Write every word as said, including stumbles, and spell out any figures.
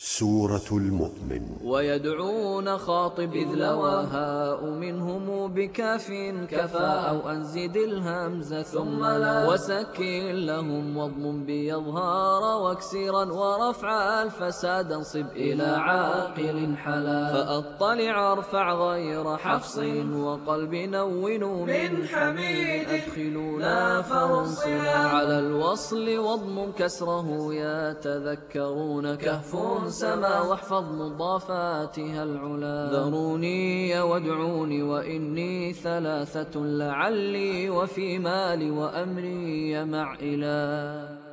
سورة المؤمن. ويدعون خاطب إذ لوى هاء منهم بكاف كفى أو أنزد الهمز ثم لا وسكن لهم واضم بيظهار واكسرا ورفع الفساد انصب إلى عاقل حلا فأطلع ارفع غير حفص وقلب نون من حميد أدخلونا فرنصلا على الوصل واضم كسره يتذكرون كهف سما واحفظ مضافاتها العلا ذروني وادعوني وإني ثلاثة لعلي وفي مالي وأمري مع إله